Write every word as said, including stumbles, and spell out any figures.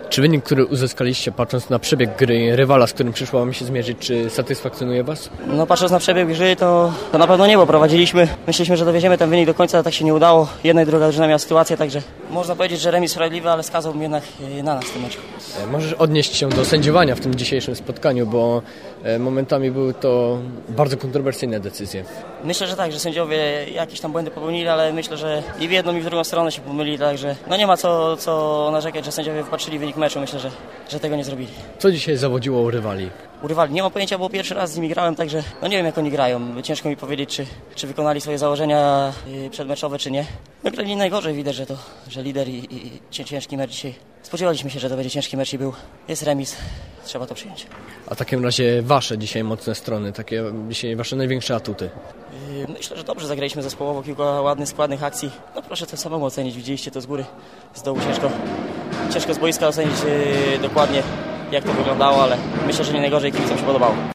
Czy wynik, który uzyskaliście, patrząc na przebieg gry rywala, z którym przyszło wam się zmierzyć, czy satysfakcjonuje was? No patrząc na przebieg gry, to, to na pewno nie, bo prowadziliśmy. Myśleliśmy, że dowieziemy ten wynik do końca, ale tak się nie udało. Jedna i druga drużyna miała sytuację, także można powiedzieć, że remis sprawiedliwy, ale skazałbym jednak na nas w tym meczu. Możesz odnieść się do sędziowania w tym dzisiejszym spotkaniu, bo momentami były to bardzo kontrowersyjne decyzje. Myślę, że tak, że sędziowie jakieś tam błędy popełnili, ale myślę, że i w jedną i w drugą stronę się pomylili, także no nie ma co, co narzekać, że sędziowie wpatrzyli wynik meczu. Myślę, że, że tego nie zrobili. Co dzisiaj zawodziło u rywali? U rywali nie mam pojęcia, bo pierwszy raz z nimi grałem, także no nie wiem, jak oni grają. Ciężko mi powiedzieć, czy, czy wykonali swoje założenia przedmeczowe, czy nie. No grali najgorzej, widać, że to, że lider i, i, i ciężki mecz dzisiaj. Spodziewaliśmy się, że to będzie ciężki mecz i był. Jest remis, trzeba to przyjąć. A w takim razie wasze dzisiaj mocne strony, takie dzisiaj wasze największe atuty? Myślę, że dobrze zagraliśmy zespołowo, kilka ładnych, składnych akcji. No proszę to samemu ocenić, widzieliście to z góry, z dołu ciężko, ciężko z boiska ocenić yy, dokładnie, jak to wyglądało, ale myślę, że nie najgorzej, kibicom się podobało.